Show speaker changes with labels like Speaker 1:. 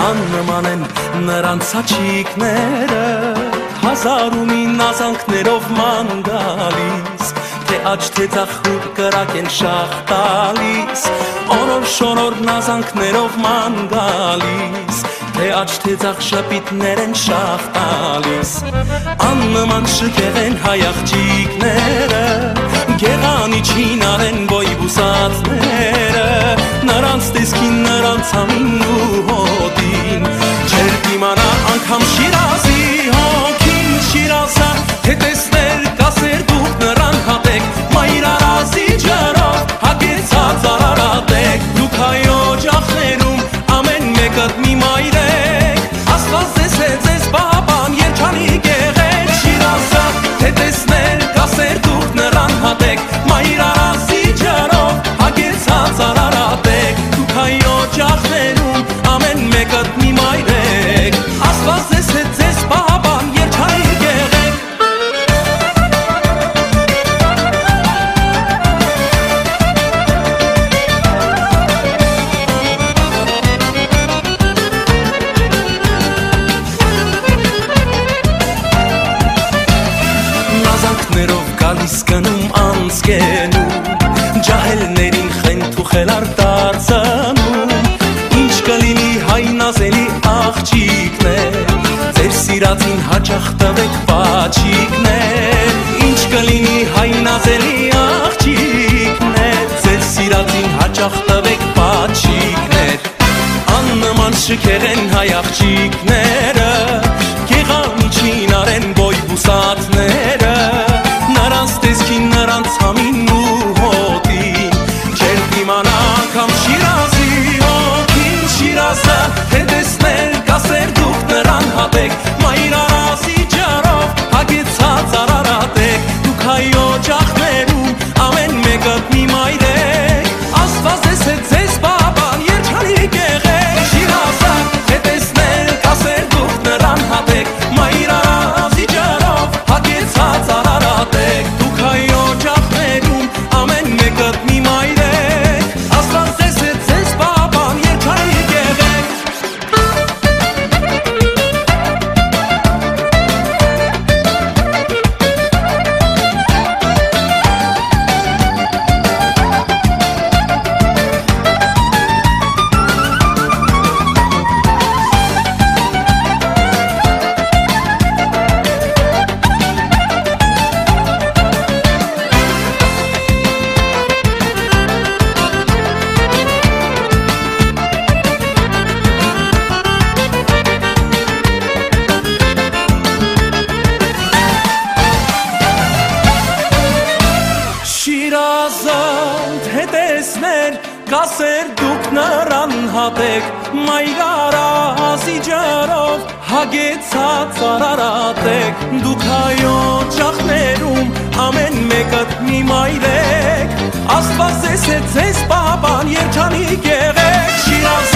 Speaker 1: աննման են նրանց աչիկները, հազարումին ազանքներով ման գալիս, թե աչ թե ձախ կրակ են շաղ տալիս, օրոր շորոր նազանքներով ման գալիս, թե աչ թե ձախ շպիտներ են շաղ տալիս, աննման շքեղ են հայ աղջիկները, գեղանի չինար են բոյ բուսածները, նրանց տեսքին նրանց համին ու հոտին, չեր դիմանա անգամ Շիրազի հոգին, Շիրազա թե տեսներ կասեր դուք նրան հատեք, մայր արազի ջրով հագեցած արարատեք, դուք հայո ջախներում ամեն մեկըդ մի մայրեք, Աստված ձեզ է ձեզ բաբան երջանիկ եղեք, Շիրազա թե տեսներ կասեր դուք նրան հատեք, մայր արազի ջրով հագեցած արարատեք, դուք հայո ջախներում ամեն մեկըդ մի մայրեք, Աստված ձեզ է ձեզ բաբան երջանիկ եղեք. Նազանքներով գալիս գնում անցկենում, ջահելներին խենթ ու խելար դարձնում, ինչ կլինի հայ նազելի աղջիկներ, ձեր սիրածին հաճախ տվեք պաչիկներ, ինչ կլինի հայ նազելի աղջիկներ, ձեր սիրածին հաճախ տվեք պաչիկներ, աննման շքեղ են հայ աղջիկները, գեղանի չինար են բոյ բուսածները, նրանց տեսքին նրանց համին ու հոտին, չեր դիմանա անգամ Շիրազի հոգին, Շիրազը թե տեսներ կասեր դուք նրան հատեք, մայր արազի ջրով հագեցած արարատեք, դուք հայո ջախներում ամեն մեկըդ մի մայրեք, Աստված ձեզ է ձեզ բաբան երջանիկ եղեք, Շիրազը թե տեսներ կասեր դուք նրան հատեք, մայր արազի ջրով հագեցած արարատեք, դուք հայո ջախներում ամեն մեկըդ մի մայրեք, Աստված ձեզ է ձեզ բաբան երջանիկ եղեք. Շիրազը թե տեսներ կասեր դուք նրան հատեք, մայր արազի ջրով հագեցած արարատեք, դուք հայո ջախներում ամեն մեկըդ մի մայրեք, Աստված ձեզ է ձեզ բաբան երջանիկ եղեք, Շիրազը